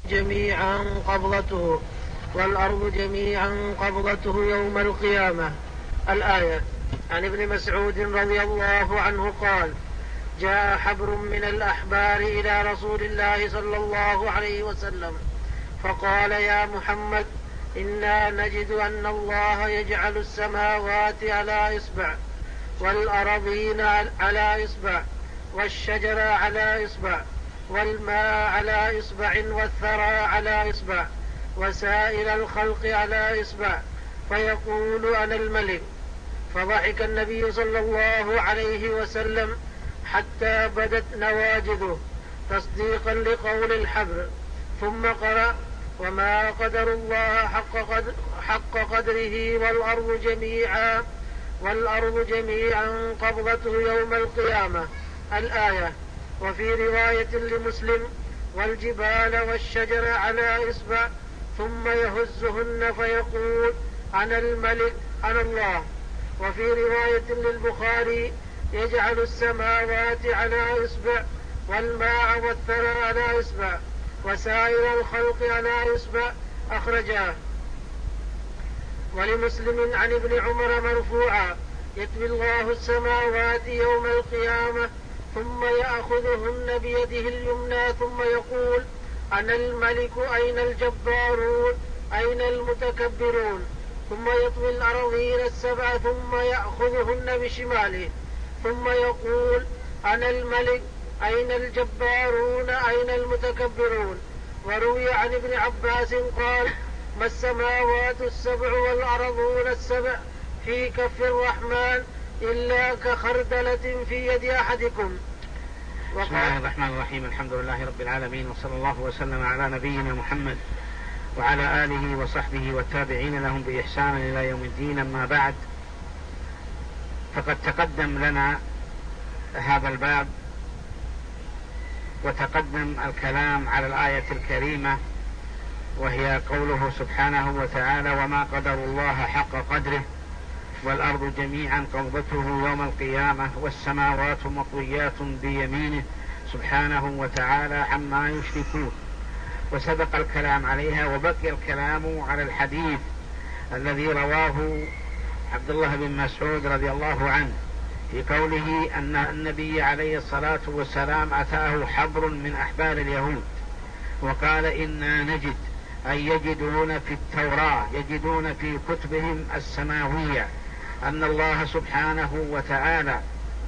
جميعا قبضته والأرض جميعا قبضته يوم القيامة. الآية. عن ابن مسعود رضي الله عنه قال: جاء حبر من الأحبار إلى رسول الله صلى الله عليه وسلم فقال: يا محمد، إنا نجد أن الله يجعل السماوات على إصبع، والأرضين على إصبع، والشجر على إصبع، والماء على إصبع، والثرى على إصبع، وسائر الخلق على إصبع، فيقول: أنا الملك. فضحك النبي صلى الله عليه وسلم حتى بدت نواجذه تصديقا لقول الحبر، ثم قرأ: وما قدر الله حق قدره والأرض جميعا قبضته يوم القيامة. الآية. وفي رواية لمسلم: والجبال والشجر على إصبع، ثم يهزهن فيقول: أنا الملك أنا الله. وفي رواية للبخاري: يجعل السماوات على إصبع، والماء والثرى على إصبع، وسائر الخلق على إصبع. أخرجاه. ولمسلم عن ابن عمر مرفوعا: يطوي الله السماوات يوم القيامة ثم يأخذهن بيده اليمنى ثم يقول: أنا الملك أين الجبارون أين المتكبرون. ثم يطوي الأراضين السبع ثم يأخذهن بشماله ثم يقول: أنا الملك أين الجبارون أين المتكبرون. وروي عن ابن عباس قال: ما السماوات السبع والأرضون السبع في كف الرحمن إلا كخردلة في يد أحدكم. بسم الله الرحمن الرحيم. الحمد لله رب العالمين، وصلى الله وسلم على نبينا محمد وعلى آله وصحبه والتابعين لهم بإحسان إلى يوم الدين. أما بعد، فقد تقدم لنا هذا الباب وتقدم الكلام على الآية الكريمة، وهي قوله سبحانه وتعالى: وما قدر الله حق قدره والأرض جميعا قبضته يوم القيامة والسماوات مطويات بيمينه سبحانه وتعالى عما يشركون. وسبق الكلام عليها، وبقي الكلام على الحديث الذي رواه عبد الله بن مسعود رضي الله عنه في قوله أن النبي عليه الصلاة والسلام أتاه حبر من أحبار اليهود وقال: إنا نجد أي يجدون في التوراة، يجدون في كتبهم السماوية أن الله سبحانه وتعالى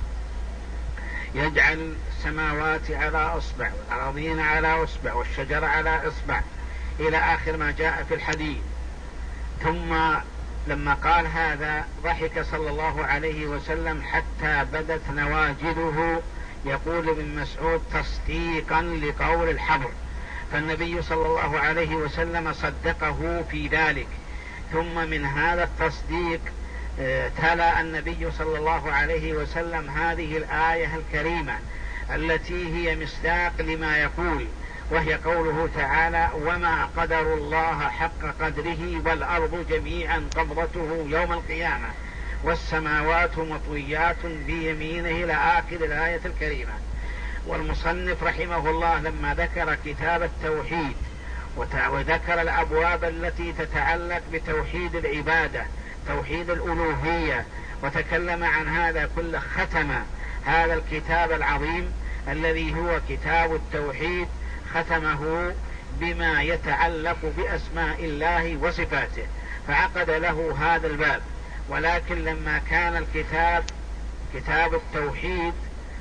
يجعل السماوات على أصبع، والأراضين على أصبع، والشجر على أصبع، إلى آخر ما جاء في الحديث. ثم لما قال هذا ضحك صلى الله عليه وسلم حتى بدت نواجذه، يقول ابن مسعود: تصديقا لقول الحبر. فالنبي صلى الله عليه وسلم صدقه في ذلك. ثم من هذا التصديق تلا النبي صلى الله عليه وسلم هذه الآية الكريمة التي هي مصداق لما يقول، وهي قوله تعالى: وما قدر الله حق قدره والأرض جميعا قبضته يوم القيامة والسماوات مطويات بيمينه، إلى آخر الآية الكريمة. والمصنف رحمه الله لما ذكر كتاب التوحيد وذكر الأبواب التي تتعلق بتوحيد العبادة، توحيد الألوهية، وتكلم عن هذا كله، ختم هذا الكتاب العظيم الذي هو كتاب التوحيد، ختمه بما يتعلق بأسماء الله وصفاته، فعقد له هذا الباب. ولكن لما كان الكتاب كتاب التوحيد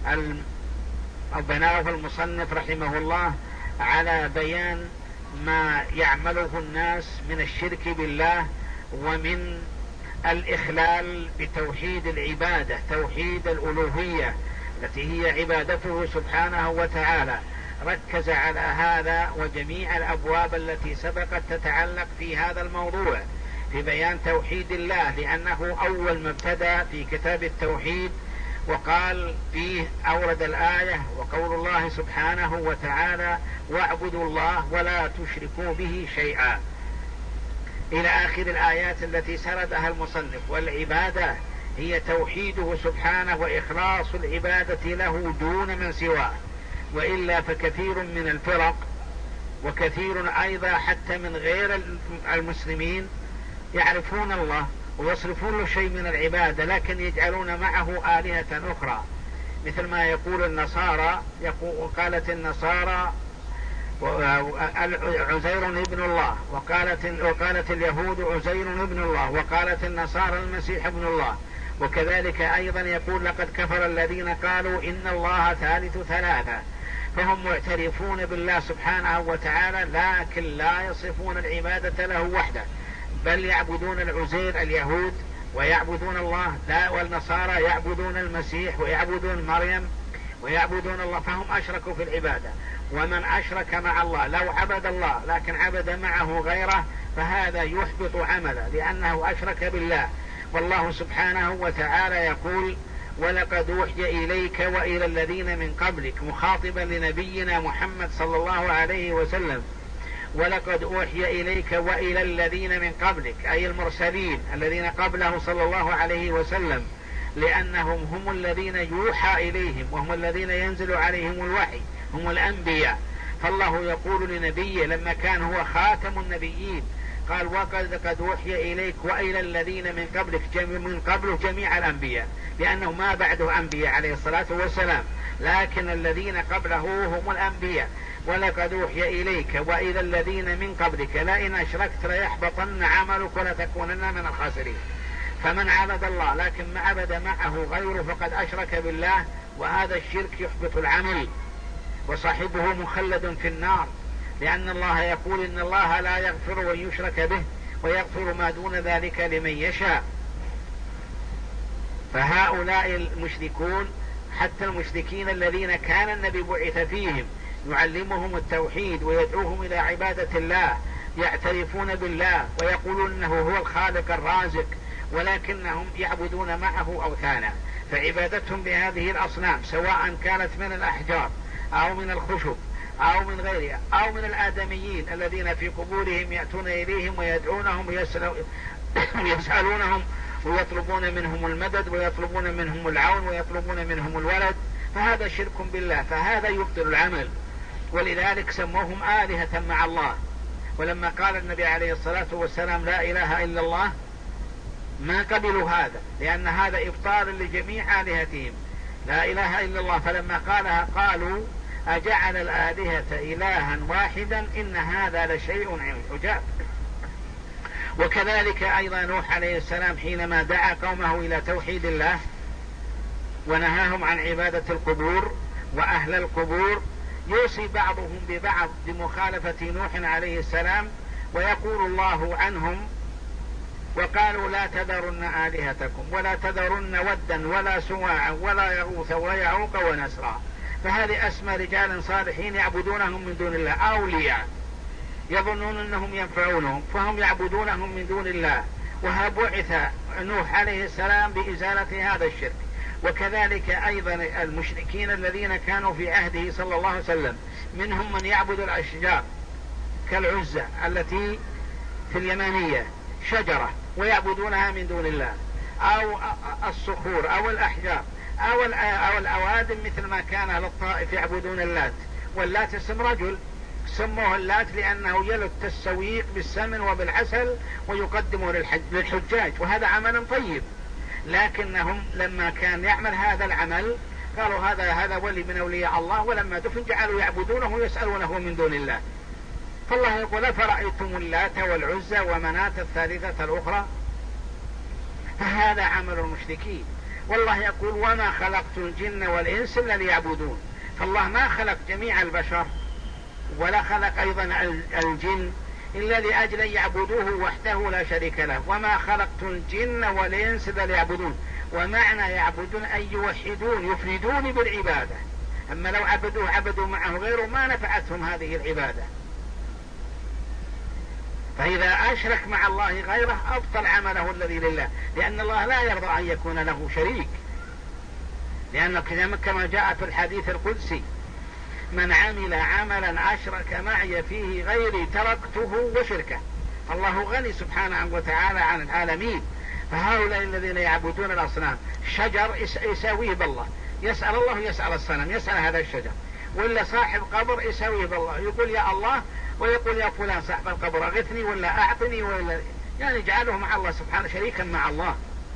بناه المصنف رحمه الله على بيان ما يعمله الناس من الشرك بالله ومن الإخلال بتوحيد العبادة، توحيد الألوهية التي هي عبادته سبحانه وتعالى، ركز على هذا وجميع الأبواب التي سبقت تتعلق في هذا الموضوع في بيان توحيد الله، لأنه أول ما ابتدأ في كتاب التوحيد وقال فيه، أورد الآية وقول الله سبحانه وتعالى: واعبدوا الله ولا تشركوا به شيئا، إلى آخر الآيات التي سردها المصنف. والعبادة هي توحيده سبحانه وإخلاص العبادة له دون من سواه، وإلا فكثير من الفرق وكثير أيضا حتى من غير المسلمين يعرفون الله ويصرفون له شيء من العبادة، لكن يجعلون معه آلهة أخرى، مثل ما يقول النصارى. وقالت النصارى عزير ابن الله، وقالت اليهود عزير ابن الله، وقالت النصارى المسيح ابن الله. وكذلك أيضا يقول لقد كفر الذين قالوا إن الله ثالث ثلاثة. فهم معترفون بالله سبحانه وتعالى، لكن لا يصفون العبادة له وحده، بل يعبدون العزير اليهود ويعبدون الله، لا، والنصارى يعبدون المسيح ويعبدون مريم ويعبدون الله، فهم أشركوا في العبادة. ومن أشرك مع الله لو عبد الله لكن عبد معه غيره فهذا يحبط عمله، لأنه أشرك بالله. والله سبحانه وتعالى يقول ولقد أوحي إليك وإلى الذين من قبلك، مخاطبا لنبينا محمد صلى الله عليه وسلم، ولقد أوحي إليك وإلى الذين من قبلك، أي المرسلين الذين قبله صلى الله عليه وسلم، لأنهم هم الذين يوحى إليهم وهم الذين ينزل عليهم الوحي، هم الأنبياء. فالله يقول لنبيه لما كان هو خاتم النبيين قال وقد أوحي إليك وإلى الذين من قبلك، من قبله جميع الأنبياء، لأنه ما بعده أنبياء عليه الصلاة والسلام، لكن الذين قبله هم الأنبياء. ولقد أوحي إليك وإلى الذين من قبلك لئن أشركت ليحبطن عملك ولتكونن من الخاسرين. فمن عبد الله لكن ما عبد معه غيره فقد أشرك بالله، وهذا الشرك يحبط العمل وصاحبه مخلد في النار، لأن الله يقول إن الله لا يغفر أن يشرك به ويغفر ما دون ذلك لمن يشاء. فهؤلاء المشركون، حتى المشركين الذين كان النبي بعث فيهم يعلمهم التوحيد ويدعوهم إلى عبادة الله، يعترفون بالله ويقولون أنه هو الخالق الرازق، ولكنهم يعبدون معه أوثانا. فعبادتهم بهذه الأصنام سواء كانت من الأحجار أو من الخشب أو من غيرها أو من الآدميين الذين في قبورهم يأتون إليهم ويدعونهم ويسألونهم ويطلبون منهم المدد ويطلبون منهم العون ويطلبون منهم الولد، فهذا شرك بالله، فهذا يبطل العمل. ولذلك سموهم آلهة مع الله. ولما قال النبي عليه الصلاة والسلام لا إله إلا الله ما قبلوا هذا، لأن هذا إبطال لجميع آلهتهم، لا إله إلا الله. فلما قالها قالوا أجعل الآلهة إلها واحدا إن هذا لشيء عجاب. وكذلك أيضا نوح عليه السلام حينما دعا قومه إلى توحيد الله ونهاهم عن عبادة القبور وأهل القبور، يوصي بعضهم ببعض بمخالفة نوح عليه السلام، ويقول الله عنهم وقالوا لا تذرن آلهتكم ولا تذرن ودا ولا سواعا ولا يغوث ويعوق ونسرا. فهذه أسماء رجال صالحين يعبدونهم من دون الله، أولياء يظنون أنهم ينفعونهم فهم يعبدونهم من دون الله. وبعث نوح عليه السلام بإزالة هذا الشرك. وكذلك أيضا المشركين الذين كانوا في عهده صلى الله عليه وسلم، منهم من يعبد الأشجار كالعزة التي في اليمانية شجرة ويعبدونها من دون الله، أو الصخور أو الأحجار أو الأوادم، مثل ما كان أهل الطائف يعبدون اللات. واللات اسم رجل سموه اللات لأنه يلت السويق بالسمن وبالعسل ويقدمه للحجاج، وهذا عمل طيب، لكنهم لما كان يعمل هذا العمل قالوا هذا ولي من أولياء الله، ولما دفن جعلوا يعبدونه ويسألونه من دون الله. فالله يقول فرأيتم اللات والعزى ومناة الثالثة الأخرى، فهذا عمل المشركين. والله يقول وما خلقت الجن والإنس إلا ليعبدون. فالله ما خلق جميع البشر ولا خلق أيضا الجن إلا لأجل يعبدوه وحده لا شريك له. وما خلقت الجن والإنس إلا ليعبدون، ومعنى يعبدون أي يوحدون يفردون بالعبادة. أما لو عبدوا معه غيره ما نفعتهم هذه العبادة. فإذا أشرك مع الله غيره أبطل عمله الذي لله، لأن الله لا يرضى أن يكون له شريك، لأنه كما جاء في الحديث القدسي من عمل عملا أشرك معي فيه غيري تركته وشركه. الله غني سبحانه وتعالى عن العالمين. فهؤلاء الذين يعبدون الأصنام شجر يساويه بالله، يسأل الله يسأل الصنم يسأل هذا الشجر، ولا صاحب قبر يساويه بالله، يقول يا الله ويقول يا فلان صاحب القبر أغثني ولا أعطني ولا، يعني جعله مع الله سبحانه شريكا مع الله.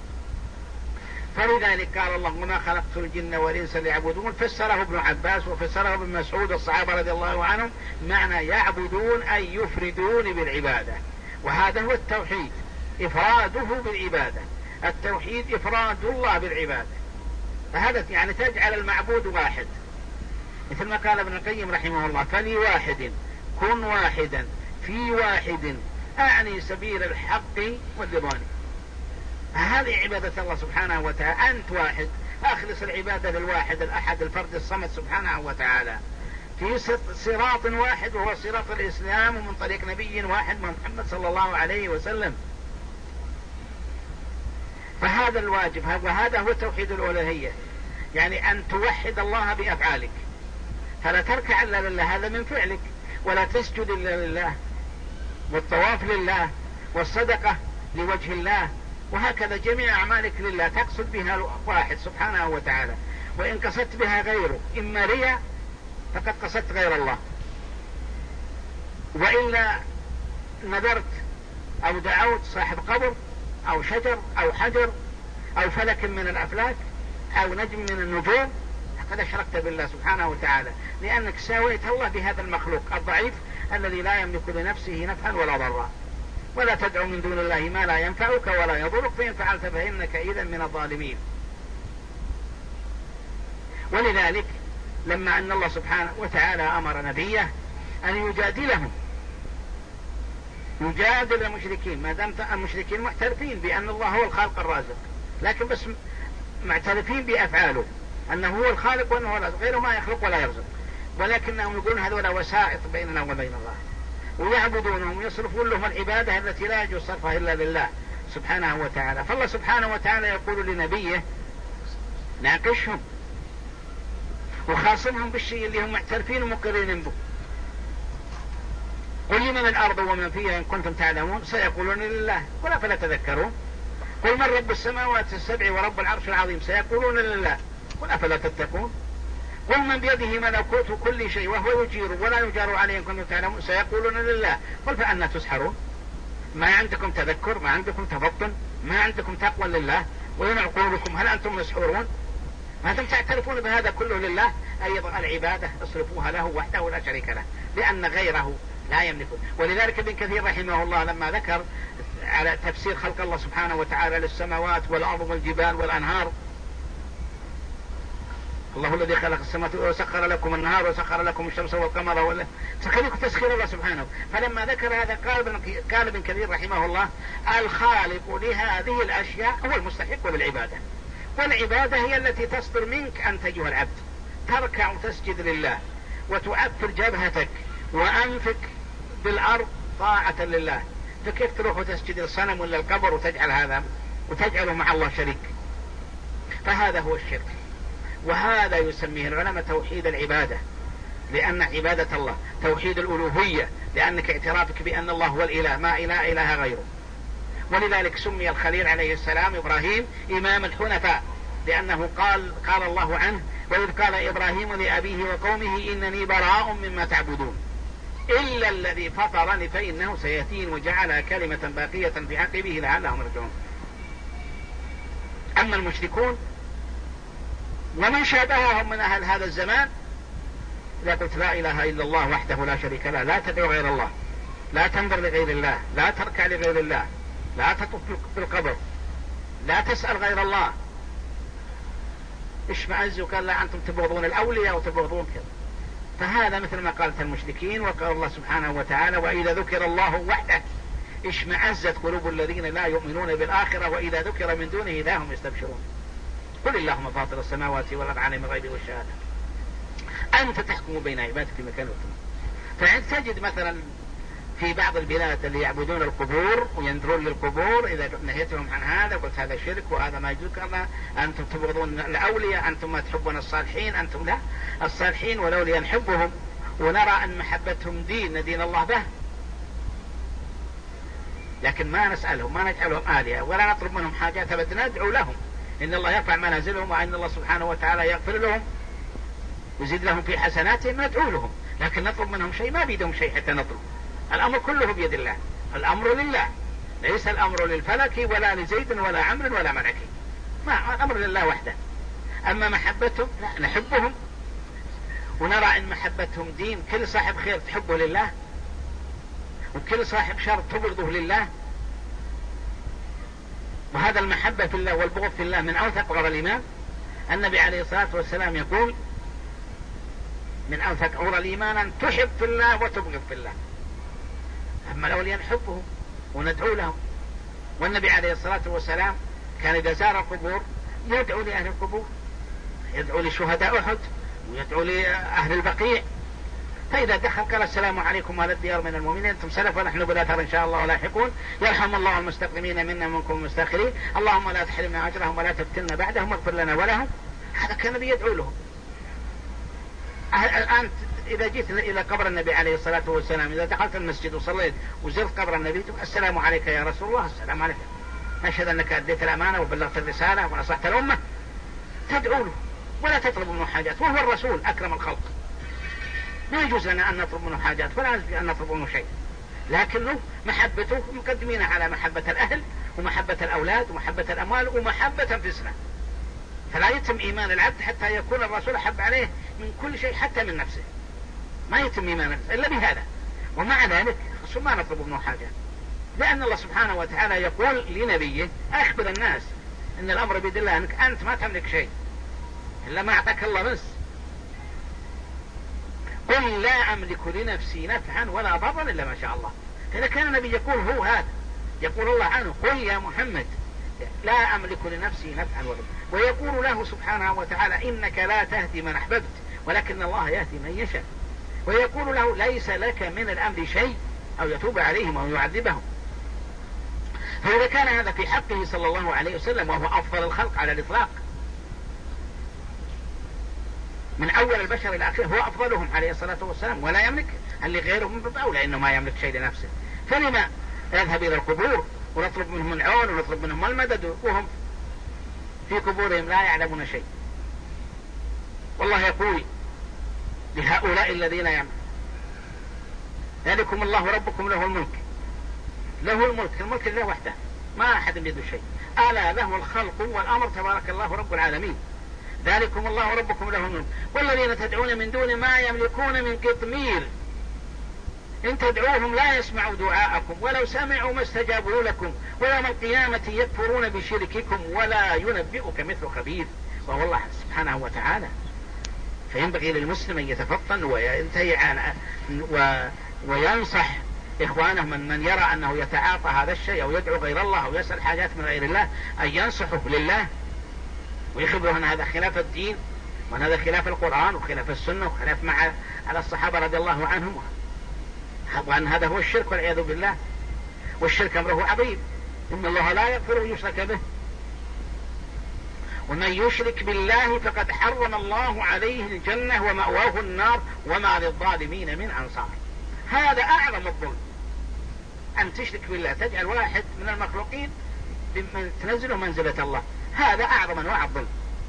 فلذلك قال الله وما خلقت الجن والإنس ليعبدون، فسره ابن عباس وفسره ابن مسعود والصحابة رضي الله عنهم معنى يعبدون أي يفردون بالعبادة، وهذا هو التوحيد، إفراده بالعبادة. التوحيد إفراد الله بالعبادة، فهذا يعني تجعل المعبود واحد، مثل ما قال ابن القيم رحمه الله فلي واحد كن واحدا في واحد أعني سبيل الحق والرضوان. هذه عبادة الله سبحانه وتعالى، أنت واحد، أخلص العبادة للواحد الأحد الفرد الصمد سبحانه وتعالى في صراط واحد وهو صراط الإسلام، ومن طريق نبي واحد محمد صلى الله عليه وسلم. فهذا الواجب، وهذا هو توحيد الألوهية، يعني أن توحد الله بأفعالك، فلا تركع إلا لله، هذا من فعلك، ولا تسجد إلا لله، والطواف لله، والصدقة لوجه الله، وهكذا جميع أعمالك لله تقصد بها واحد سبحانه وتعالى. وإن قصدت بها غيره إما رياء فقد قصدت غير الله، وإلا نذرت أو دعوت صاحب قبر أو شجر أو حجر أو فلك من الأفلاك أو نجم من النجوم فقد أشركت بالله سبحانه وتعالى، لأنك ساويت الله بهذا المخلوق الضعيف الذي لا يملك لنفسه نفعا ولا ضرا. ولا تدعو من دون الله ما لا ينفعك ولا يضرك، فإن فعلت فإنك إذا من الظالمين. ولذلك لما أن الله سبحانه وتعالى أمر نبيه أن يجادلهم، يجادل المشركين، ما دام المشركين معترفين بأن الله هو الخالق الرازق، لكن بس معترفين بأفعاله أنه هو الخالق وأنه هو الرازق، غيره ما يخلق ولا يرزق، ولكنهم يقولون هذول وسائط بيننا وبين الله، ويعبدونهم ويصرفون لهم العبادة التي لا يجوز صرفها إلا لله سبحانه وتعالى. فالله سبحانه وتعالى يقول لنبيه ناقشهم وخاصمهم بالشيء اللي هم معترفين ومقرين به. قل لمن الأرض ومن فيها إن كنتم تعلمون سيقولون لله قل أفلا تذكرون. قل من رب السماوات السبع ورب العرش العظيم سيقولون لله قل أفلا تتقون. قل من بيده ملكوت كل شيء وهو يجير ولا يجار عليه إن كنتم تعلمون سيقولون لله قل فأنا تسحرون. ما عندكم تذكر، ما عندكم تفطن، ما عندكم تقوى لله، وين عقولكم؟ هل أنتم مسحورون؟ ما أنتم تعترفون بهذا كله لله، أيضا العبادة اصرفوها له وحده لا شريك له، لأن غيره لا يملك. ولذلك ابن كثير رحمه الله لما ذكر على تفسير خلق الله سبحانه وتعالى للسماوات والأرض والجبال والأنهار، الله الذي خلق السماوات وسخر لكم النهار وسخر لكم الشمس والقمر سخر لكم تسخير الله سبحانه. فلما ذكر هذا قال ابن كثير رحمه الله الخالق لهذه الأشياء هو المستحق للعبادة، والعبادة هي التي تصدر منك أنت أيها العبد، تركع وتسجد لله وتؤثر جبهتك وأنفك بالأرض طاعة لله. فكيف تروح وتسجد الصنم ولا القبر وتجعل هذا وتجعله مع الله شريك؟ فهذا هو الشرك، وهذا يسميه العلماء توحيد العبادة، لأن عبادة الله توحيد الألوهية، لأنك اعترافك بأن الله هو الإله ما إله غيره. ولذلك سمي الخليل عليه السلام إبراهيم إمام الحنفاء، لأنه قال الله عنه وإذ قال إبراهيم لأبيه وقومه إنني براء مما تعبدون إلا الذي فطرني فإنه سيهدين وجعلها كلمة باقية في عقبه لعلهم يرجعون. أما المشركون ومن شابههم من أهل هذا الزمان إذا قلت لا إله إلا الله وحده لا شريك له، لا تدعو غير الله، لا تنظر لغير الله، لا تركع لغير الله، لا تطف بالقبر، لا تسأل غير الله، اشمئز وقال لا أنتم تبغضون الأولياء وتبغضون كذا. فهذا مثل ما قالت المشركين. وقال الله سبحانه وتعالى وإذا ذكر الله وحده اشمئزت قلوب الذين لا يؤمنون بالآخرة وإذا ذكر من دونه إذا هم يستبشرون. قل اللهم فاطر السماوات والأرض عالم الغيب والشهادة أنت تحكم بين عبادك في مكان وتمام. فتجد مثلا في بعض البلاد اللي يعبدون القبور وينذرون للقبور، إذا نهيتهم عن هذا قلت هذا شرك وهذا ما يجوز، أنتم تبغضون الأولياء، أنتم ما تحبون الصالحين، أنتم لا الصالحين والأولياء نحبهم ونرى أن محبتهم دين الله به، لكن ما نسألهم ما نجعلهم آلهة ولا نطلب منهم حاجات أبدا، ندعو لهم إن الله يرفع منازلهم وأن الله سبحانه وتعالى يغفر لهم ويزيد لهم في حسناتهم، ندعو لهم، لكن نطلب منهم شيء ما بيدهم شيء حتى نطلب. الأمر كله بيد الله، الأمر لله، ليس الأمر للفلك ولا لزيد ولا عمرو ولا ملك، ما الأمر لله وحده. أما محبتهم لا، نحبهم ونرى أن محبتهم دين، كل صاحب خير تحبه لله، وكل صاحب شر تبغضه لله. وهذا المحبة في الله والبغض في الله من أوثق عرى الإيمان. النبي عليه الصلاة والسلام يقول من أوثق عرى الإيمان أن تحب في الله وتبغض في الله. أما الأولياء نحبهم وندعو لهم، والنبي عليه الصلاة والسلام كان إذا زار القبور يدعو لأهل القبور، يدعو لشهداء أحد ويدعو لأهل البقيع. فإذا دخل قال السلام عليكم أهل الديار من المؤمنين، أنتم سلف ونحن بالآثار إن شاء الله ولاحقون، يرحم الله المستقدمين منا منكم المستأخرين، اللهم لا تحرمنا أجرهم ولا تفتنا بعدهم واغفر لنا ولهم. هذا كان النبي يدعو لهم. الآن إذا جيت إلى قبر النبي عليه الصلاة والسلام، إذا دخلت المسجد وصليت وزرت قبر النبي، السلام عليك يا رسول الله، السلام عليك، نشهد أنك أديت الأمانة وبلغت الرسالة ونصحت الأمة، تدعو له ولا تطلب منه حاجات، وهو الرسول أكرم الخلق، ما يجوز لنا أن نطلب منه حاجات ولا أن نطلب منه شيء، لكنه محبته مقدمين على محبة الأهل ومحبة الأولاد ومحبة الأموال ومحبة أنفسنا. فلا يتم إيمان العبد حتى يكون الرسول أحب عليه من كل شيء حتى من نفسه، ما يتم إيمان إلا بهذا. ومع ذلك ما نطلب منه حاجة، لأن الله سبحانه وتعالى يقول لنبيه أخبر الناس أن الأمر بيد الله، أنك أنت ما تملك شيء إلا ما أعطاك الله بس. قل لا أملك لنفسي نفعا ولا ضرا إلا ما شاء الله. إذا كان النبي يقول هو هذا، يقول الله عنه قل يا محمد لا أملك لنفسي نفعا ولا ضرا، ويقول له سبحانه وتعالى إنك لا تهدي من أحببت ولكن الله يهدي من يشاء، ويقول له ليس لك من الأمر شيء أو يتوب عليهم أو يعذبهم. فإذا كان هذا في حقه صلى الله عليه وسلم وهو أفضل الخلق على الإطلاق من أول البشر إلى آخره، هو أفضلهم عليه الصلاة والسلام ولا يملك، اللي غيره من باب أولى إنه ما يملك شيء لنفسه، فلما يذهب إلى القبور ونطلب منهم العون ونطلب منهم المدد وهم في قبورهم لا يعلمون شيء. والله يقول لهؤلاء الذين يعملون ذلكم الله ربكم له الملك، له الملك، الملك لله وحده ما أحد بيده شيء، ألا له الخلق والأمر تبارك الله رب العالمين، ذلكم الله ربكم له الملك والذين تدعون من دون ما يملكون من قطمير إن تدعوهم لا يسمعوا دعاءكم ولو سمعوا ما استجابوا لكم ويوم القيامة يكفرون بشرككم ولا ينبئك مثل خبير. وهو الله سبحانه وتعالى. فينبغي للمسلم أن يتفطن وينتهي وينصح إخوانه من يرى أنه يتعاطى هذا الشيء أو يدعو غير الله أو يسأل حاجات من غير الله أن ينصحه لله ويخبره أن هذا خلاف الدين وأن هذا خلاف القرآن وخلاف السنة وخلاف على الصحابة رضي الله عنهم، وأن هذا هو الشرك والعياذ بالله، والشرك أمره عظيم، إن الله لا يغفر أن يشرك به ومن يشرك بالله فقد حرم الله عليه الجنة ومأواه النار وما للظالمين من أنصار. هذا أعظم الظلم أن تشرك بالله، تجعل واحد من المخلوقين تنزله منزلة الله، هذا أعظم أنواع الظلم.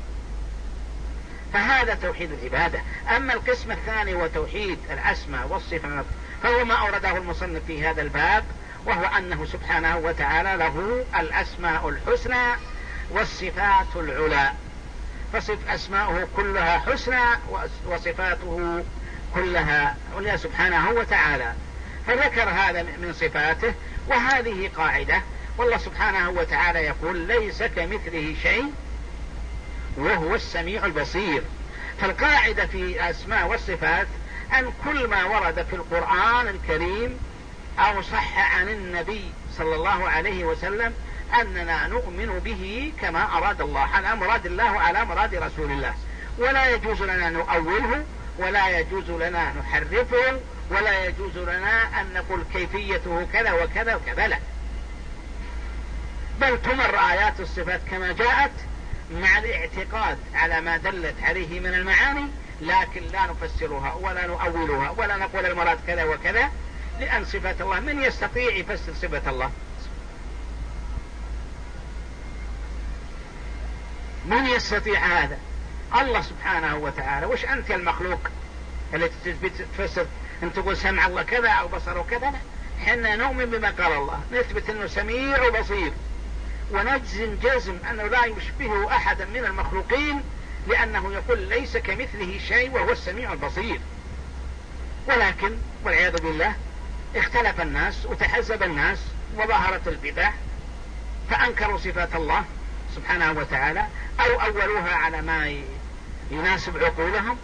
فهذا توحيد العبادة. أما القسم الثاني وتوحيد الأسماء والصفات فهو ما أورده المصنف في هذا الباب، وهو أنه سبحانه وتعالى له الأسماء الحسنى والصفات العلى، فصف أسماؤه كلها حسنى وصفاته كلها عليا سبحانه وتعالى. فذكر هذا من صفاته، وهذه قاعدة، والله سبحانه وتعالى يقول ليس كمثله شيء وهو السميع البصير. فالقاعدة في الأسماء والصفات أن كل ما ورد في القرآن الكريم أو صح عن النبي صلى الله عليه وسلم أننا نؤمن به كما أراد الله، على مراد الله وعلى مراد رسول الله، ولا يجوز لنا نؤوله ولا يجوز لنا نحرفه ولا يجوز لنا أن نقول كيفيته كذا وكذا وكذا، لا، بل تمر آيات الصفات كما جاءت مع الاعتقاد على ما دلت عليه من المعاني، لكن لا نفسرها ولا نؤولها ولا نقول المراد كذا وكذا، لأن صفات الله من يستطيع يفسر صفة الله؟ من يستطيع هذا؟ الله سبحانه وتعالى. وش أنت المخلوق التي تفسر أن تقول سمع الله كذا أو بصره كذا، لا، حنا نؤمن بما قال الله، نثبت أنه سميع وبصير، ونجزم جزم أنه لا يشبهه أحدا من المخلوقين، لأنه يقول ليس كمثله شيء وهو السميع البصير. ولكن والعياذ بالله اختلف الناس وتحزب الناس وظهرت البدع، فأنكروا صفات الله سبحانه وتعالى أو أولوها على ما يناسب عقولهم.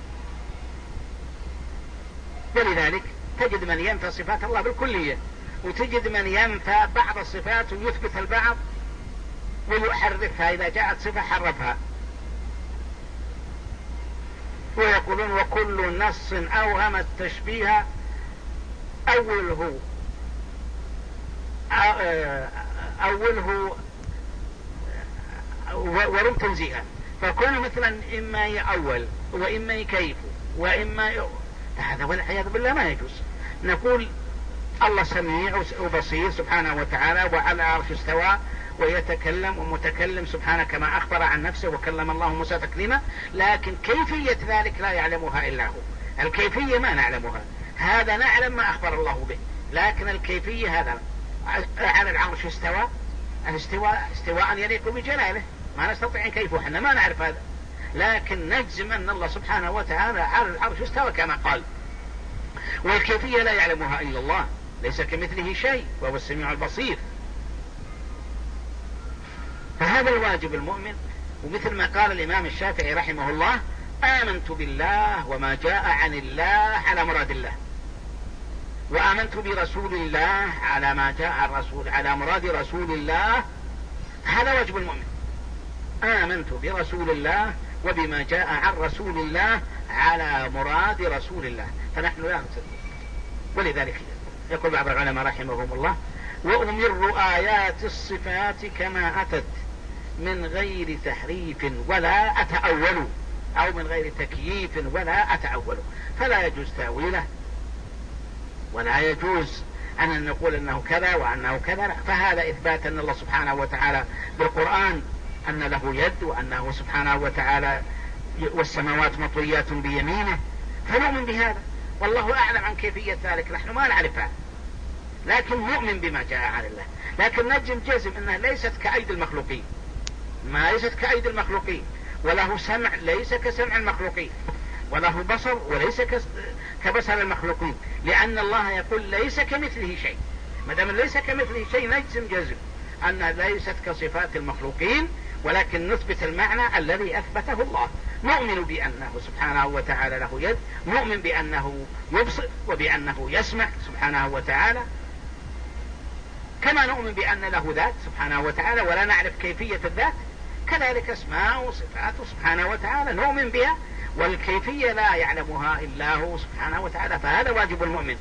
ولذلك تجد من ينفى صفات الله بالكلية، وتجد من ينفى بعض الصفات ويثبت البعض ويحرفها، إذا جاءت صفة حرفها. ويقولون وكل نص أوهم التشبيه أوله ورم تنزيها، فكون مثلا إما يأول وإما يكيف وإما هذا والعياذ بالله ما يجوز. نقول الله سميع وبصير سبحانه وتعالى، وعلى عرش استوى ويتكلم ومتكلم سبحانه كما أخبر عن نفسه، وكلم الله موسى تكليما، لكن كيفية ذلك لا يعلمها إلا هو. الكيفية ما نعلمها، هذا نعلم ما أخبر الله به، لكن الكيفية هذا على العرش استوى، استواء يليق بجلاله، ما نستطيع كيفه، احنا ما نعرف هذا، لكن نجزم أن الله سبحانه وتعالى على العرش استوى كما قال. والكيفية لا يعلمها إلا الله، ليس كمثله شيء وهو السميع البصير. فهذا الواجب المؤمن. ومثل ما قال الإمام الشافعي رحمه الله: آمنت بالله وما جاء عن الله على مراد الله، وآمنت برسول الله على ما جاء الرسول على مراد رسول الله. هذا واجب المؤمن، آمنت برسول الله وبما جاء عن رسول الله على مراد رسول الله، فنحن لا نصدق. ولذلك يقول بعض العلماء رحمهم الله: وأمر آيات الصفات كما أتت من غير تحريف ولا أتأول، أو من غير تكييف ولا أتأول، فلا يجوز تأويله، ولا يجوز أن نقول أنه كذا وأنه كذا، فهذا إثبات أن الله سبحانه وتعالى بالقرآن أن له يد، وأنه سبحانه وتعالى والسماوات مطويات بيمينه، فنؤمن بهذا، والله أعلم عن كيفية ذلك، نحن ما نعرفها، لكن نؤمن بما جاء عن الله. لكن نجم جزم أنها ليست كأيدي المخلوقين، ما ليست كأيدي المخلوقين، وله سمع ليس كسمع المخلوقين، وله بصر وليس كبصر المخلوقين، لأن الله يقول ليس كمثله شيء. ما دام ليس كمثله شيء نجزم جزم أنها ليست كصفات المخلوقين، ولكن نثبت المعنى الذي أثبته الله. نؤمن بأنه سبحانه وتعالى له يد، نؤمن بأنه يبصر وبأنه يسمع سبحانه وتعالى، كما نؤمن بأن له ذات سبحانه وتعالى ولا نعرف كيفية الذات، كذلك اسماء وصفات سبحانه وتعالى نؤمن بها، والكيفية لا يعلمها إلا هو سبحانه وتعالى. فهذا واجب المؤمن،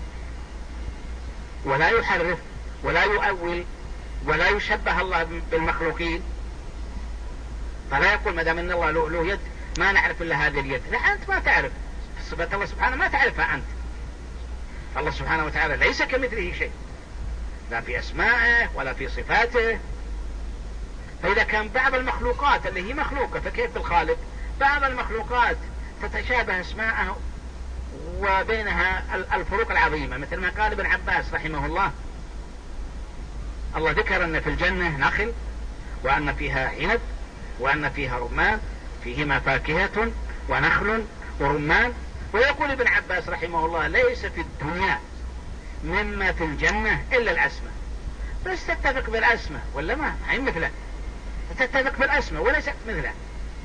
ولا يحرف ولا يؤول ولا يشبه الله بالمخلوقين. فلا يقول ما دام ان الله له يد ما نعرف الا هذه اليد، لا، انت ما تعرف صفات الله سبحانه، ما تعرفها انت. الله سبحانه وتعالى ليس كمثله شيء، لا في اسمائه ولا في صفاته. فاذا كان بعض المخلوقات اللي هي مخلوقة، فكيف بالخالق؟ بعض المخلوقات تتشابه اسماءه وبينها الفروق العظيمة، مثل ما قال ابن عباس رحمه الله: الله ذكر أن في الجنة نخل، وأن فيها عنب، وأن فيها رمان، فيهما فاكهة ونخل ورمان. ويقول ابن عباس رحمه الله: ليس في الدنيا مما في الجنة إلا الأسماء. بس تتفق بالأسماء ولا ما هي مثله؟ تتفق بالأسماء وليست مثله.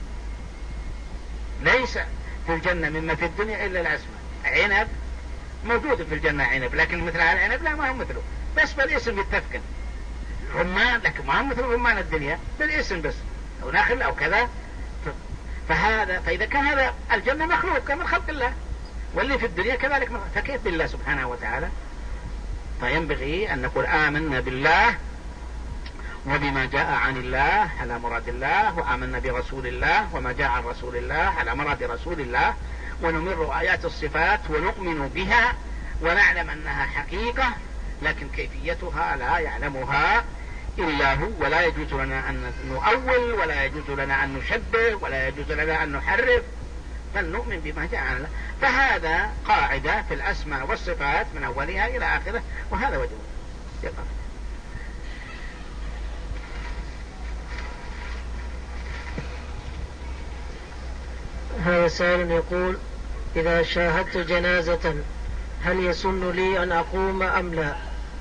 ليس في الجنة مما في الدنيا إلا الأسماء. عنب موجود في الجنة عنب، لكن مثل هذا العنب لا، ما هو مثله، بس بالاسم يتفقن. رمان لكن ما هو مثل رمان الدنيا بالاسم بس، أو نخل أو كذا. فإذا كان هذا الجنة مخلوق من خلق الله، واللي في الدنيا كذلك مخلوق، فكيف بالله سبحانه وتعالى؟ فينبغي أن نقول آمنا بالله وبما جاء عن الله على مراد الله، وآمنا برسول الله وما جاء عن رسول الله على مراد رسول الله، ونمر آيات الصفات ونؤمن بها ونعلم أنها حقيقة، لكن كيفيتها لا يعلمها إلا هو. ولا يجوز لنا أن نؤول، ولا يجوز لنا أن نشبه، ولا يجوز لنا أن نحرف، فلنؤمن بما جاء عن الله. فهذا قاعدة في الأسماء والصفات من أولها إلى آخره، وهذا وجه يقف. هذا سائل يقول: إذا شاهدت جنازة هل يسن لي أن أقوم أم لا؟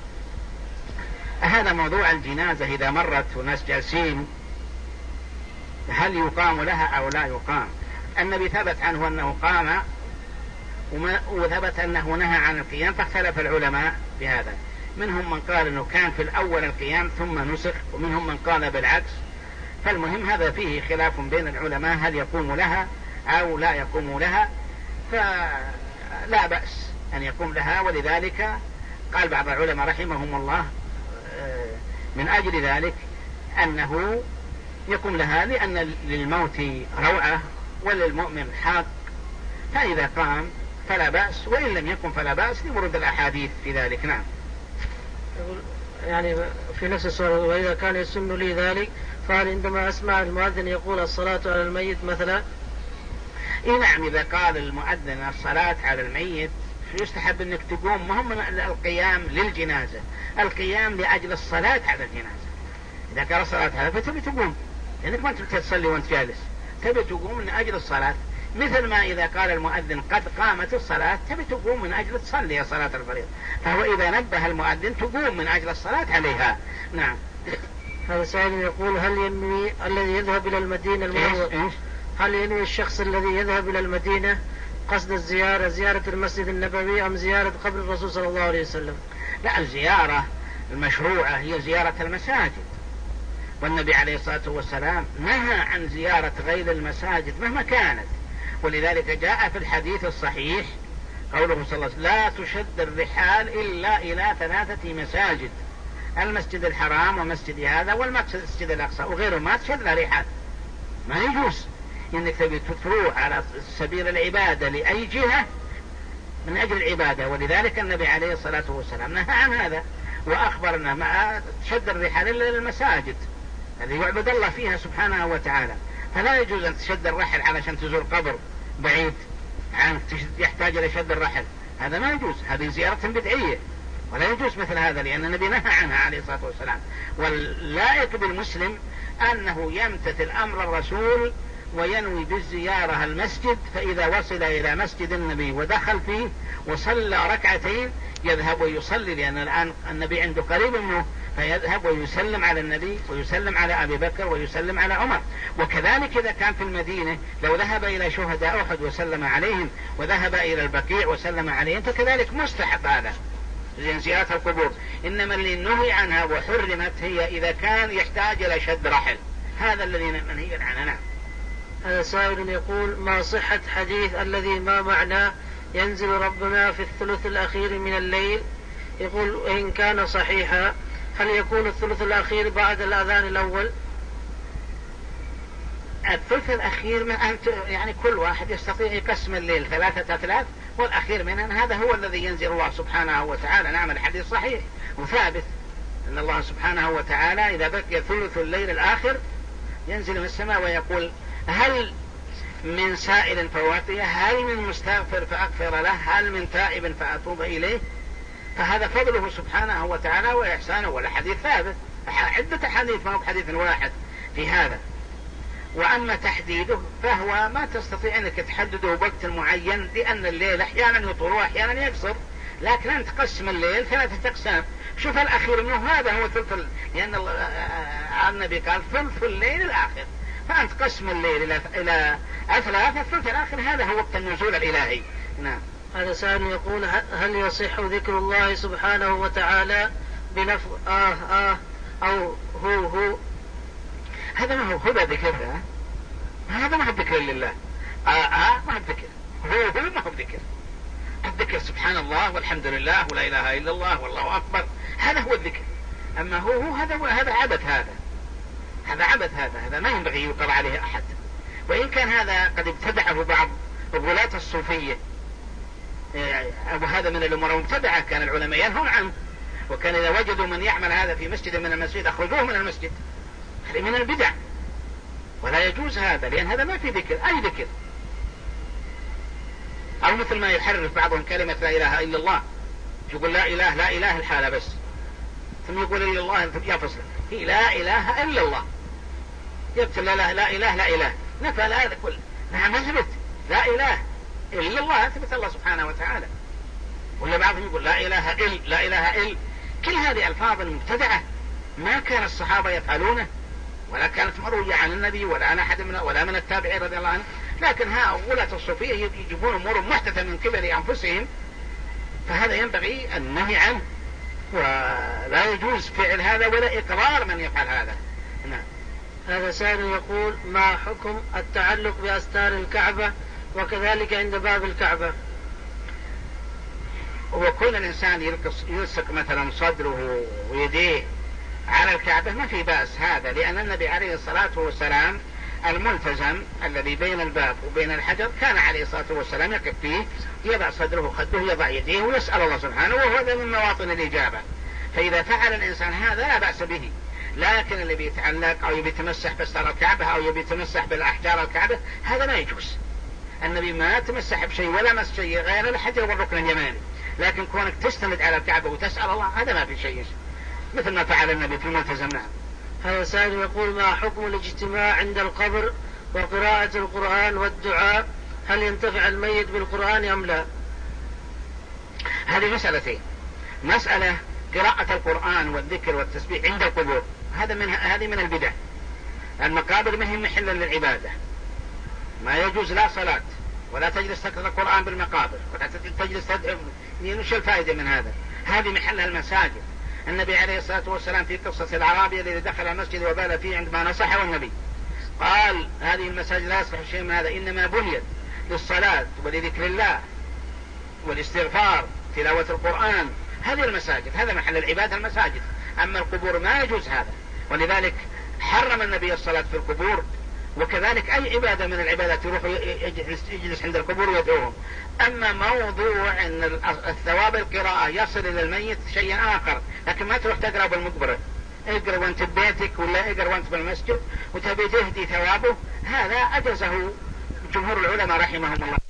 هذا موضوع الجنازة، إذا مرت وناس جالسين هل يقام لها أو لا يقام؟ النبي ثبت عنه أنه قام، وثبت أنه نهى عن القيام، فاختلف العلماء بهذا. منهم من قال أنه كان في الأول القيام ثم نسخ، ومنهم من قال بالعكس. فالمهم هذا فيه خلاف بين العلماء هل يقوم لها أو لا يقوم لها، فلا بأس أن يقوم لها. ولذلك قال بعض العلماء رحمهم الله من أجل ذلك أنه يقوم لها، لأن للموت روعة وللمؤمن حق، فإذا قام فلا بأس، وإن لم يكن فلا بأس لورود الأحاديث في ذلك. نعم. يعني في نفس السؤال: وإذا كان يسن لي ذلك فهل عندما أسمع المؤذن يقول الصلاة على الميت مثلا؟ نعم، إذا قال المؤذن الصلاة على الميت فيستحب أنك تقوم، مهم القيام للجنازة، القيام لأجل الصلاة على الجنازة. إذا قال الصلاة على فتبي تقوم، لأنك ما تبي تصلي وانت جالس، تبي تقوم من أجل الصلاة. مثل ما إذا قال المؤذن قد قامت الصلاة تبي تقوم من أجل تصلي صلاة الفريضة، فهو إذا نبه المؤذن تقوم من أجل الصلاة عليها. نعم. هذا سائل يقول: هل ينوي الذي يذهب إلى المدينة هل ينوي الشخص الذي يذهب إلى المدينة قصد الزيارة زيارة المسجد النبوي أم زيارة قبر الرسول صلى الله عليه وسلم؟ لا، الزيارة المشروعة هي زيارة المساجد، والنبي عليه الصلاة والسلام نهى عن زيارة غير المساجد مهما كانت. ولذلك جاء في الحديث الصحيح قوله صلى الله عليه وسلم: لا تشد الرحال إلا إلى 3 مساجد، المسجد الحرام ومسجد هذا والمسجد الأقصى، وغيره ما تشد له رحال. ما يجوز انك تبي تروح على سبيل العبادة لأي جهة من أجل العبادة. ولذلك النبي عليه الصلاة والسلام نهى عن هذا، وأخبرنا ما تشد الرحال إلا للمساجد الذي يعبد الله فيها سبحانه وتعالى. فلا يجوز أن تشد الرحل علشان تزور قبر بعيد عنك يحتاج إلى شد الرحل، هذا ما يجوز، هذه زيارة بدعية ولا يجوز مثل هذا، لأن النبي نهى عنها عليه الصلاة والسلام. واللائق بالمسلم أنه يمتثل أمر الرسول وينوي بالزيارة المسجد، فإذا وصل إلى مسجد النبي ودخل فيه وصلى ركعتين يذهب ويصلي، لأن الآن النبي عنده قريب منه، فيذهب ويسلم على النبي ويسلم على أبي بكر ويسلم على عمر. وكذلك إذا كان في المدينة لو ذهب إلى شهداء أحد وسلم عليهم، وذهب إلى البقيع وسلم عليهم، فكذلك مستحب هذا زيارة القبور. إنما اللي نهي عنها وحرمت هي إذا كان يحتاج إلى شد رحل، هذا الذي منهي عنه. نعم. هذا سائل يقول: ما صحة حديث الذي ما معناه ينزل ربنا في الثلث الأخير من الليل؟ يقول: إن كان صحيحا هل يكون الثلث الأخير بعد الأذان الأول؟ الثلث الأخير من أنت يعني كل واحد يستطيع يقسم الليل 3 أثلاث، والأخير منها هذا هو الذي ينزل الله سبحانه وتعالى. نعم، الحديث صحيح وثابت أن الله سبحانه وتعالى إذا بقي ثلث الليل الآخر ينزل من السماء ويقول: هل من سائل فواتيه، هل من مستغفر فأغفر له، هل من تائب فأتوب إليه. فهذا فضله سبحانه وتعالى وإحسانه، والحديث ثابت، عدة حديث ما هو حديث واحد في هذا. وأما تحديده فهو ما تستطيع أنك تحدده بوقت معين، لأن الليل أحيانا يطول وأحيانا يقصر، لكن أن تقسم الليل 3 أقسام. شوف الأخير منه هذا هو ثلث، لأن النبي قال ثلث الليل الآخر، فأن تقسم الليل إلى 3، الثلث الآخر هذا هو وقت النزول الإلهي. نعم. هذا سائل يقول: هل يصح ذكر الله سبحانه وتعالى بلفظ أو هو؟ هذا ما هو ذكر، هذا ما هو ذكر لله. ما هو ذكر، هو ما هو ذكر. الذكر سبحان الله والحمد لله ولا إله إلا الله والله أكبر، هذا هو الذكر. أما هو هذا عبث، هذا عبث، هذا ما ينبغي يقر عليه أحد. وإن كان هذا قد ابتدعه بعض الغلاة الصوفية، وهذا من الأمور المبتدعة كان العلماء ينهون عنه، وكان إذا وجدوا من يعمل هذا في مسجد من المسجد أخرجوه من المسجد. هذه من البدع ولا يجوز هذا، لأن هذا ما في ذكر، أي ذكر أو مثل ما يحرف بعضهم كلمة لا إله إلا الله، يقول لا إله الحالة بس، ثم يقول إلا الله ثم يفصل، هي لا إله إلا الله، يبتل لا إله نفى هذا كله. نعم نثبت لا إله إلا الله، أثبت الله سبحانه وتعالى. ولا بعضهم يقول لا إله إلا، كل هذه ألفاظ مبتدعة ما كان الصحابة يفعلونه، ولا كانت مروية عن النبي ولا عن أحد ولا من التابعين رضي الله عنه. لكن هؤلاء الصوفية يجيبون أمور محدثة من قبل أنفسهم، فهذا ينبغي النهي عنه، ولا يجوز فعل هذا ولا إقرار من يفعل هذا. نعم. هذا سائل يقول: ما حكم التعلق بأستار الكعبة وكذلك عند باب الكعبة؟ وكل الإنسان يلصق مثلا صدره ويديه على الكعبة ما في بأس هذا، لأن النبي عليه الصلاة والسلام الملتزم الذي بين الباب وبين الحجر كان عليه الصلاة والسلام يقف فيه، يضع صدره وخده، يضع يديه ويسأل الله سبحانه، وهذا من مواطن الإجابة. فإذا فعل الإنسان هذا لا بأس به. لكن اللي بيتعلق أو يتمسح بأستار الكعبة أو يتمسح بالأحجار الكعبة هذا ما يجوز. النبي ما تمسح بشيء ولا مس شيء غير الحجر والركن اليماني، لكن كونك تستند على الكعبة وتسأل الله هذا ما في شيء، مثل ما فعل النبي في الملتزم. نعم. هذا سائل يقول: ما حكم الاجتماع عند القبر وقراءة القرآن والدعاء؟ هل ينتفع الميت بالقرآن أم لا؟ هذه مسألتين. مسألة قراءة القرآن والذكر والتسبيح عند القبور، هذه من البدع. المقابر ما هي محلا للعبادة، ما يجوز لا صلاة ولا تجلس تقرأ القرآن بالمقابر ولا تجلس تدعو، وش الفائدة من هذا؟ هذه محلها المساجد. النبي عليه الصلاة والسلام في قصة الأعرابي الذي دخل المسجد وبال فيه عندما نصحه النبي قال: هذه المساجد لا يصلح شيء من هذا، إنما بنيت للصلاة ولذكر الله والاستغفار تلاوة القرآن، هذه المساجد، هذا محل العبادة المساجد. أما القبور ما يجوز هذا، ولذلك حرم النبي الصلاة في القبور. وكذلك أي عبادة من العبادات يروح يجلس عند القبور ويدعوهم. أما موضوع أن الثواب القراءة يصل إلى الميت شيء آخر، لكن ما تروح تقرأ بالمقبرة، اقرأ وانت ببيتك ولا اقرأ وانت بالمسجد وتبي تهدي ثوابه، هذا أجزه جمهور العلماء رحمهم الله.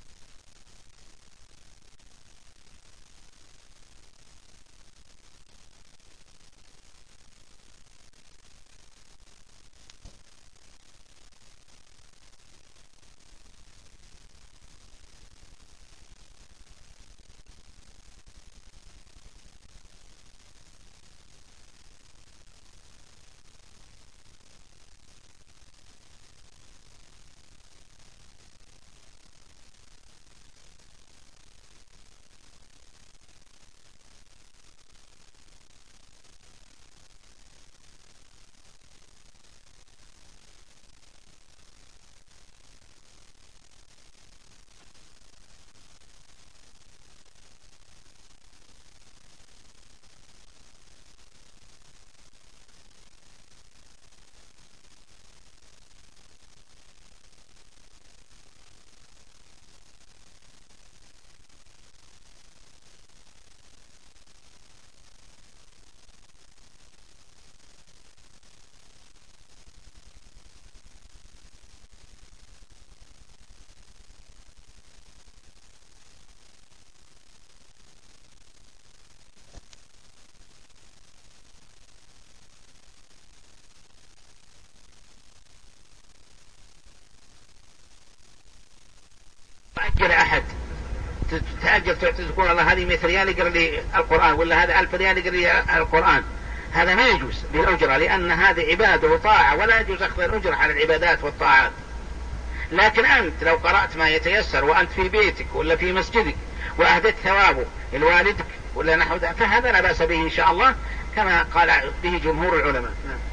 تأجر أحد تأجر تقول الله هذه 100 ريال يقرأ لي القرآن، ولا هذا 1000 ريال يقرأ لي القرآن، هذا ما يجوز بالأجرة، لأن هذه عبادة وطاعة ولا يجوز أخذ الأجرة على العبادات والطاعات. لكن أنت لو قرأت ما يتيسر وأنت في بيتك ولا في مسجدك وأهدت ثوابه لوالدك ولا نحو ذلك فهذا لا بأس به إن شاء الله، كما قال به جمهور العلماء.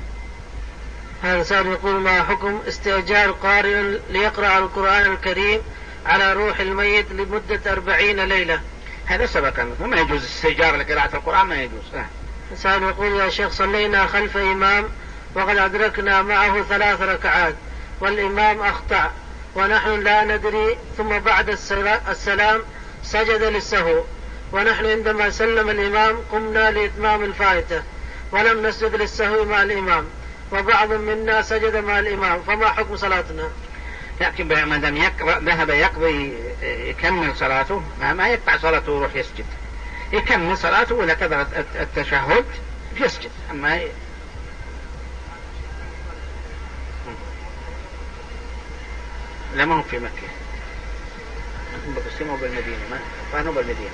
هذا سائل يقول: ما حكم استئجار قارئ ليقرأ القرآن الكريم على روح الميت لمدة 40 ليلة؟ هذا سبقا، وما يجوز استئجار لقراءة القرآن، ما يجوز. سائل يقول: يا شيخ، صلينا خلف إمام وقد أدركنا معه 3 ركعات والإمام أخطأ ونحن لا ندري، ثم بعد السلام سجد للسهو، ونحن عندما سلم الإمام قمنا لإتمام الفائتة ولم نسجد للسهو مع الإمام، وبعض منا سجد مع الإمام، فما حكم صلاتنا؟ لكن ما دام ذهب يقضي يكمل صلاته ما يقطع صلاته ويروح يسجد، يكمل صلاته وإذا قدر التشهد يسجد. أما لا ما هو في مكة، بقسمه بالمدينة، ما فانوا بالمدينة،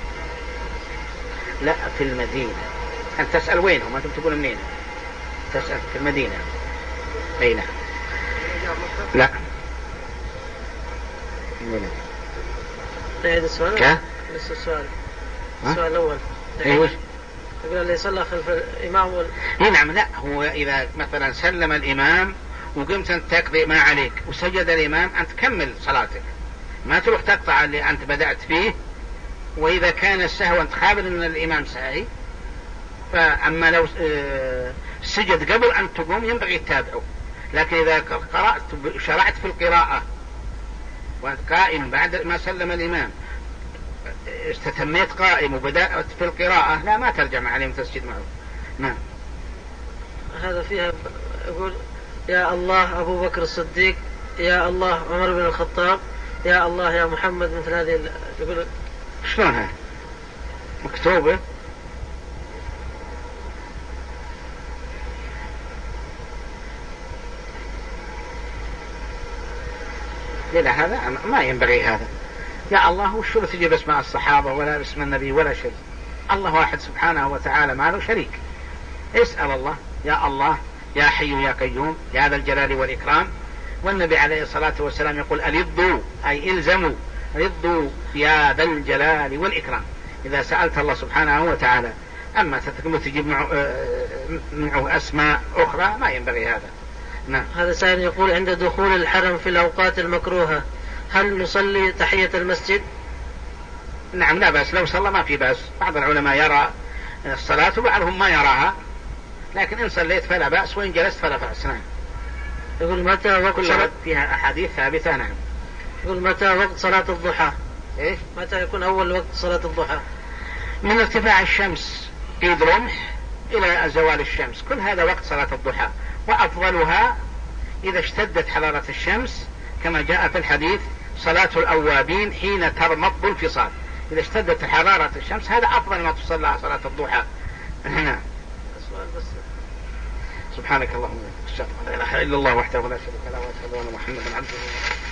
لا في المدينة. أنت تسأل وينهم، أنتم تقولون منين؟ تسأل في المدينة. أين؟ لا نعيد السؤال. كه؟ نفس السؤال. السؤال الأول. أيوه. يقول اللي يصلى خلف الإمام نعم. لا هو إذا مثلا سلم الإمام وقمت أنت تقضي ما عليك وسجد الإمام، أنت كمل صلاتك، ما تروح تقطع اللي أنت بدأت فيه. وإذا كان السهو أنت خابر أن الإمام ساهي، فأما لو سجد قبل أن تقوم ينبغي تتابعه. لكن إذا قرأت شرعت في القراءة وأنت قائم بعد ما سلم الإمام استتميت قائم وبدأت في القراءة، لا ما ترجع مع الإمام تسجد معه. نعم. هذا فيها يقول يا الله أبو بكر الصديق، يا الله عمر بن الخطاب، يا الله يا محمد، مثل هذه يقول شلونها مكتوبة؟ لا هذا ما ينبغي. هذا يا الله وشو تجيب اسماء الصحابة ولا اسم النبي ولا شيء. الله واحد سبحانه وتعالى ما له شريك. اسأل الله يا الله يا حي يا قيوم يا ذا الجلال والإكرام. والنبي عليه الصلاة والسلام يقول ألظوا أي إلزموا، ألظوا يا ذا الجلال والإكرام إذا سألت الله سبحانه وتعالى. أما تجيب معه أسماء أخرى ما ينبغي هذا. نعم. هذا سائل يقول عند دخول الحرم في الأوقات المكروهة هل نصلي تحية المسجد؟ نعم لا بأس، لو صلى ما في بأس. بعض العلماء يرى الصلاة وبعضهم ما يراها، لكن إن صليت فلا بأس وإن جلست فلا بأس. نعم. يقول متى وقت صلاة فيها أحاديث ثابتة. نعم. يقول متى وقت صلاة الضحى؟ إيه؟ متى يكون أول وقت صلاة الضحى؟ من ارتفاع الشمس قيد رمح إلى زوال الشمس، كل هذا وقت صلاة الضحى. وأفضلها إذا اشتدت حرارة الشمس كما جاء في الحديث صلاة الأوابين حين ترمض الفصال. إذا اشتدت حرارة الشمس هذا أفضل ما تصلى صلاة الضحى. هنا سبحانك اللهم وبحمدك أشهد أن لا إله إلا الله وحده لا شريك له وأشهد أن محمدا عبده